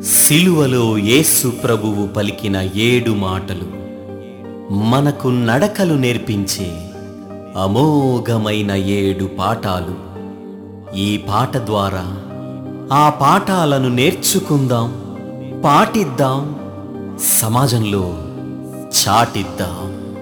సిలువలో యేసు ప్రభువు పలికిన 7 మాటలు మనకు నడకలు నేర్పించే అమోఘమైన 7 పాఠాలు. ఈ పాట ద్వారా ఆ పాఠాలను నేర్చుకుందాం, పాటిద్దాం, సమాజంలో చాటిద్దాం.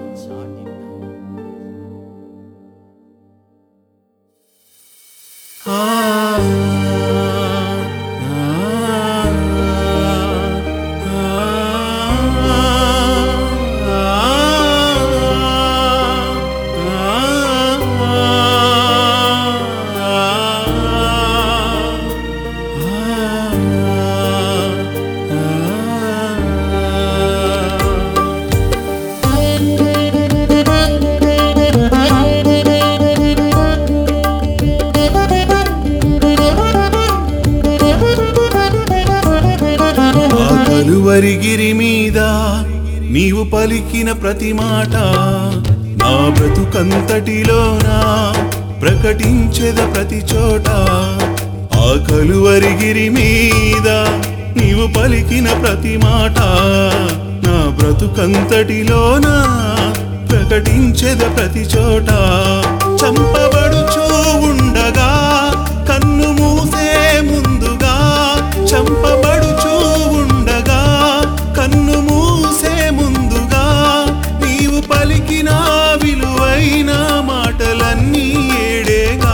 కలువరిగిరి మీద నీవు పలికిన ప్రతి మాట నా బ్రతుకంతటిలోనా ప్రకటించెద ప్రతి చోట. ఆ కలువరిగిరి మీద నీవు పలికిన ప్రతి మాట నా బ్రతుకంతటిలోనా ప్రకటించెద ప్రతి చోట. చంపబడుచూ ఉండగా కన్ను మూసే ముందుగా, చంపబడుచూ ఉండగా కన్ను మూసే ముందుగా నీవు పలికిన విలువైన మాటలన్నీ ఏడేగా.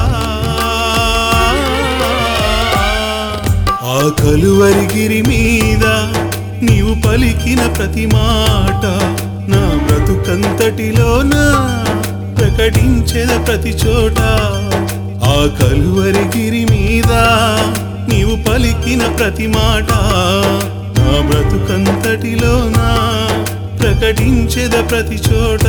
ఆ కలువరిగిరి మీద నీవు పలికిన ప్రతి మాట నా బ్రతుకంతటిలోనా ప్రకటించెద ప్రతి చోట. ఆ కలువరిగిరి మీద నీవు పలికిన ప్రతి మాట నా బ్రతుకంతటిలోనా ప్రకటించెద ప్రతి చోట.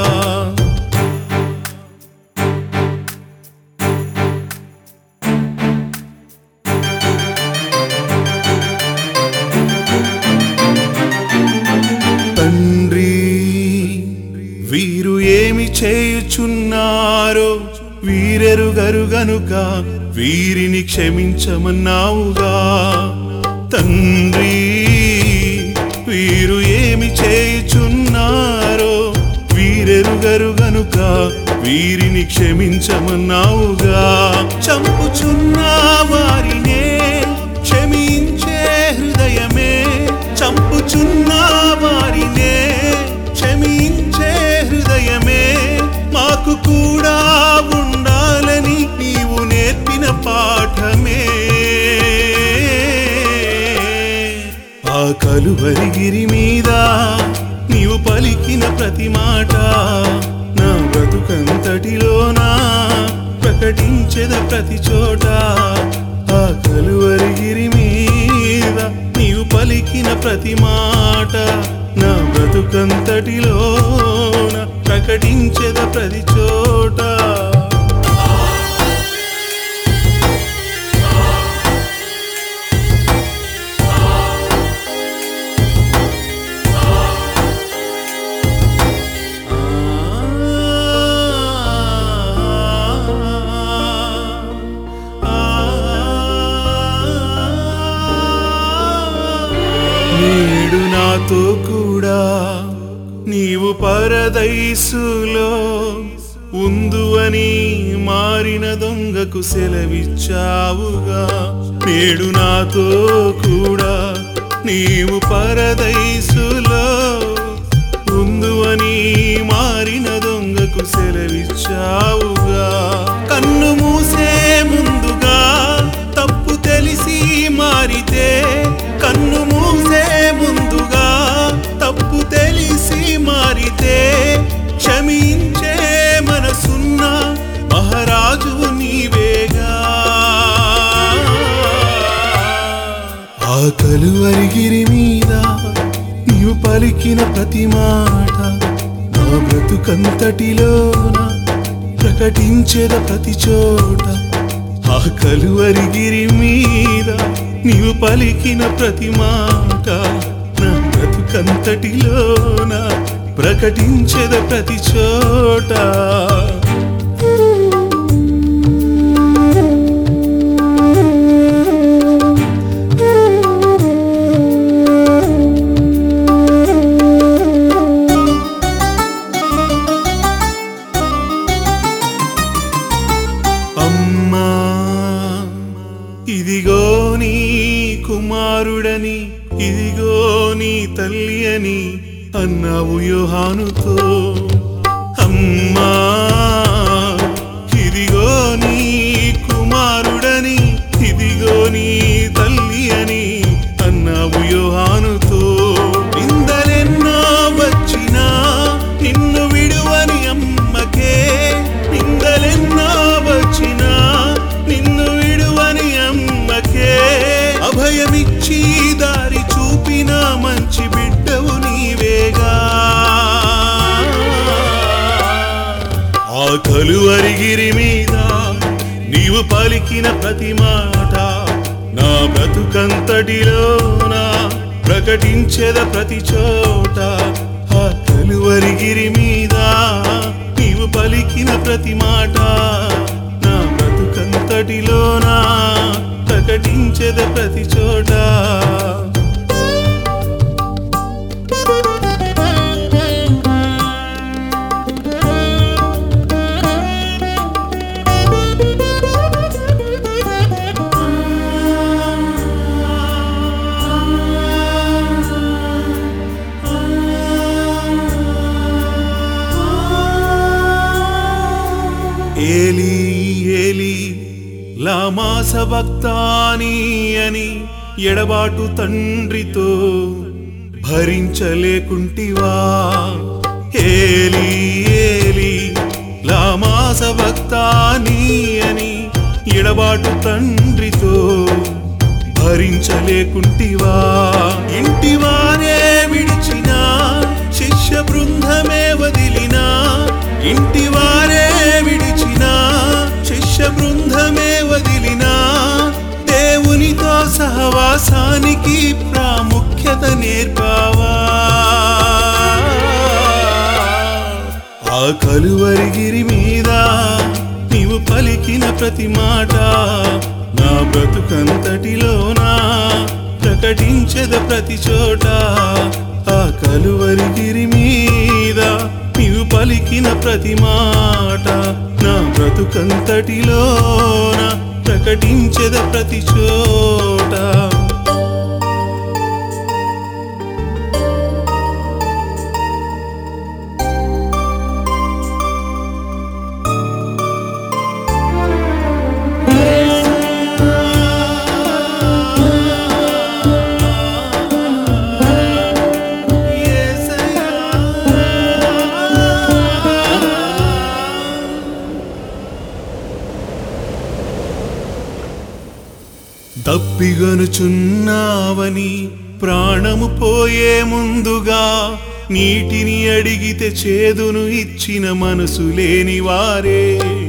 తండ్రి, వీరు ఏమి చేయుచున్నారో వీరెరుగరు గనుక వీరిని క్షమించమన్నావుగా. తండ్రి, వీరు ఏమి చేయుచున్నారో వీరెరుగరు గనుక వీరిని క్షమించమన్నావుగా. చంపుచున్న వారినే క్షమించే హృదయమే, చంపుచున్న వారినే క్షమించే హృదయమే మాకు కూడా ఉండాలని నీవు నేర్పిన పాఠమే. ఆ కలువరిగిరి మీద నీవు పలికిన ప్రతి మాట నా బ్రతుకంతటిలోనా ప్రకటించెద ప్రతి చోట. ఆ కలువరిగిరి మీద నీవు పలికిన ప్రతి మాట నా బ్రతుకంతటిలోనా ప్రకటించెద ప్రతి చోట. నేడు నాతో కూడా నీవు పరదైసులో ఉందువని మారిన దొంగకు సెలవిచ్చావుగా. నేడు నాతో కూడా నీవు పరదైసులో ఉందువని మారిన దొంగకు సెలవిచ్చావుగా. కన్ను మూసే ముందుగా తప్పు తెలిసి మారితే, కన్ను మూసే ముందుగా తప్పు తెలిసి మారితే క్షమించే మనసున్న మహారాజు నీవేగా. ఆ కలువరిగిరి మీద నీవు పలికిన ప్రతి మాట నా బ్రతుకంతటిలోన ప్రకటించెద ప్రతి చోట. ఆ కలువరిగిరి మీద నీవు పలికిన ప్రతి మాట నా బ్రతుకంతటిలోన ప్రకటించెద ప్రతి చోట. కుమారుడని ఇదిగో నీ తల్లి అని అన్నావు యోహానుతో. అమ్మా ఇదిగో నీ కుమారుడని ఇదిగో నీ తల్లి అని అన్నావు యోహానుతో. నిందలెన్నో వచ్చినా నిన్ను విడువని అమ్మకే, నిందలెన్నో వచ్చినా నిన్ను విడువని అమ్మకే, అభయమిచ్చి దారి చూపిన మంచి బిడ్డవు నీవేగా. ఆ కలువరిగిరి మీద నీవు పలికిన ప్రతి మాట నా బ్రతుకంతటిలోన ప్రకటించేద ప్రతి చోట. ఆ కలువరిగిరి మీద నీవు పలికిన ప్రతి మాట నా బ్రతుకంతటిలోన ప్రకటించేద ప్రతి చోట. ఏలీ ఏలీ లామా సబక్తానీ అని ఎడబాటు తండ్రితో భరించలేకుంటివా. ఏలీ ఏలీ లామా సబక్తానీ అని ఎడబాటు తండ్రితో భరించలేకుంటివా. ఇంటివారే విడిచిన శిష్య బృందమే వదిలినా, ఇంటివారే విడిచిన శిష్య బృందమే వదిలినా, దేవునితో సహవాసానికి ప్రాముఖ్యత నేర్పావా. ఆ కలువరిగిరి మీద నీవు పలికిన ప్రతి మాట నా బ్రతుకంతటిలోన ప్రకటించెద ప్రతి చోట. ఆ కలువరిగిరి మీద నీవు పలికిన ప్రతి మాట నా బ్రతుకంతటిలోన ప్రకటించెద ప్రతి చోట. తప్పిగనుచున్నావని ప్రాణము పోయే ముందుగా నీటిని అడిగితే చేదును ఇచ్చిన మనసు లేని వారే.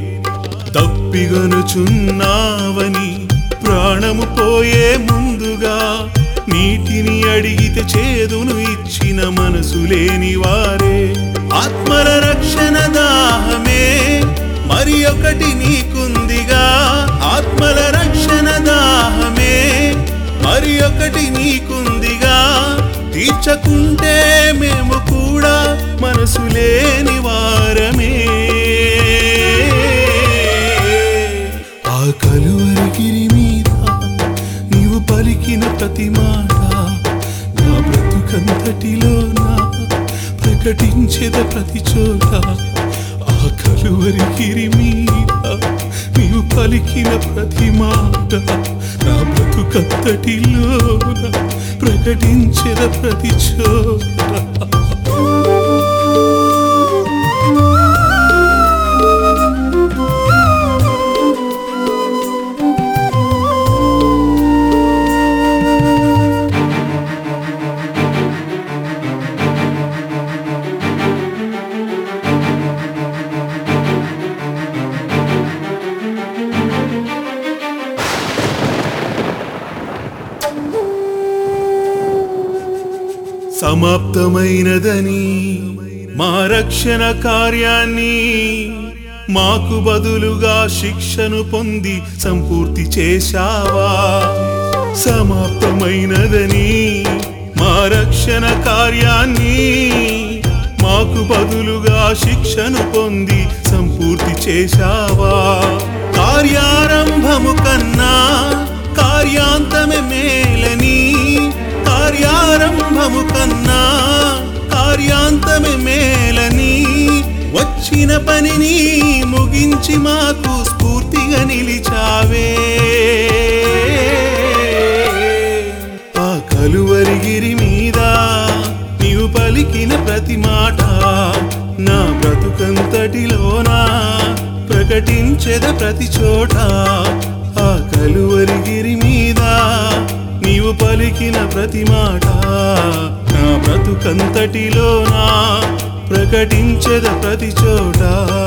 తప్పిగనుచున్నావని ప్రాణము పోయే ముందుగా నీటిని అడిగితే చేదును ఇచ్చిన మనసు లేని వారే. ఆత్మల రక్షణ దాహమే మరి ఒకటి నీకుందిగా, ఆత్మల రక్షణ దాహమే మరి ఒకటి నీకుందిగా. తీర్చకుంటే మేము కూడా మనసు లేని వారమే. ఆ కలువరిగిరి మీద నీవు పలికిన ప్రతి మాట నా బ్రతుకంతటిలోన ప్రకటించేద ప్రతి చోట. ఆ కలువరిగిరి మీద నీవు పలికిన ప్రతి మాట నా బ్రతుకంతటిలోన ప్రకటించెద ప్రతి చోట. సమాప్తమైనదని మా రక్షణ కార్యాన్ని మాకు బదులుగా శిక్షను పొంది సంపూర్తి చేశావా. సమాప్తమైనదని మా రక్షణ కార్యాన్ని మాకు బదులుగా శిక్షను పొంది సంపూర్తి చేశావా. కార్యారంభము కన్నా కార్యాంతమే మేలని ఆరంభము కన్నా కార్యాంతమే మేలని వచ్చిన పనిని ముగించి మాకు స్ఫూర్తిగా నిలిచావే. ఆ కలువరిగిరి మీద నీవు పలికిన ప్రతి మాట నా బ్రతుకంతటిలోనా ప్రకటించెద ప్రతి చోట. ఆ కలువరిగిరి మీద నీవు పలికిన ప్రతి మాట నా బ్రతుకంతటిలోనా ప్రకటించెద ప్రతి చోట.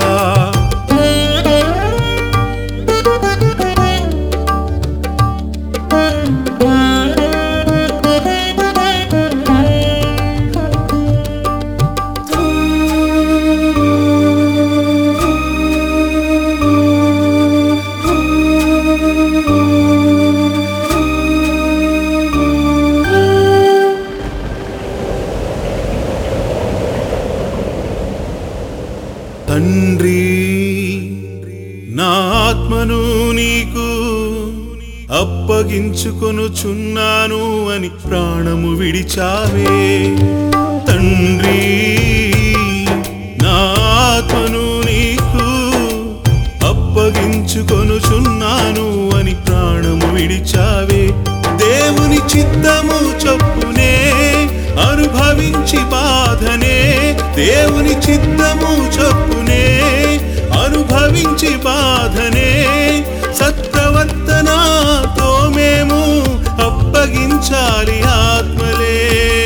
తండ్రి నా ఆత్మను నీకు అప్పగించుకొనుచున్నాను అని ప్రాణము విడిచావే. తండ్రి నా ఆత్మను నీకు అప్పగించుకొనుచున్నాను అని ప్రాణము విడిచావే. దేవుని చిత్తము చొప్పునే అనుభవించి బాధనే దేవుని చిత్తము చొప్పునే అనుభవించి బాధనే సత్ప్రవర్తనతో మేము అప్పగించాలి ఆత్మలే.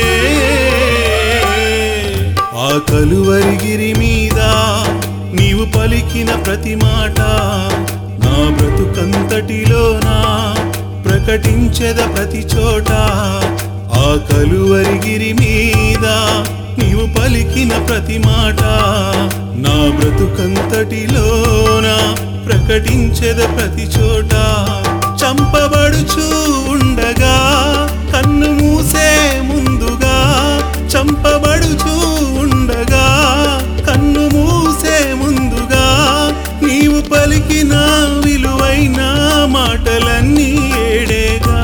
ఆ కలువరిగిరి మీద నీవు పలికిన ప్రతి మాట నా బ్రతుకంతటిలోనా ప్రకటించెద ప్రతి చోట. ఆ కలువరిగిరి మీద నీవు పలికిన ప్రతి మాట నా బ్రతుకంతటిలోన ప్రకటించెద ప్రతి చోట. చంపబడుచూ ఉండగా కన్ను మూసే ముందుగా చంపబడుచూ ఉండగా కన్ను మూసే ముందుగా నీవు పలికిన విలువైన మాటలన్నీ ఏడేగా.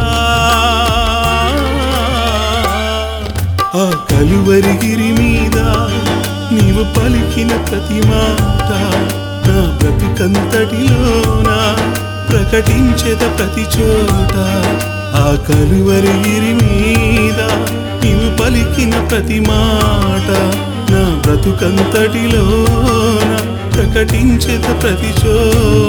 ఆ కలువరిగిరి మీద నీవు పలికిన ప్రతి మాట నా బ్రతుకంతటిలోనా ప్రకటించెద ప్రతి చోట. ఆ కలువరిగిరి మీద నీవు పలికిన ప్రతి మాట నా బ్రతుకంతటిలోనా ప్రకటించెద ప్రతి చోట.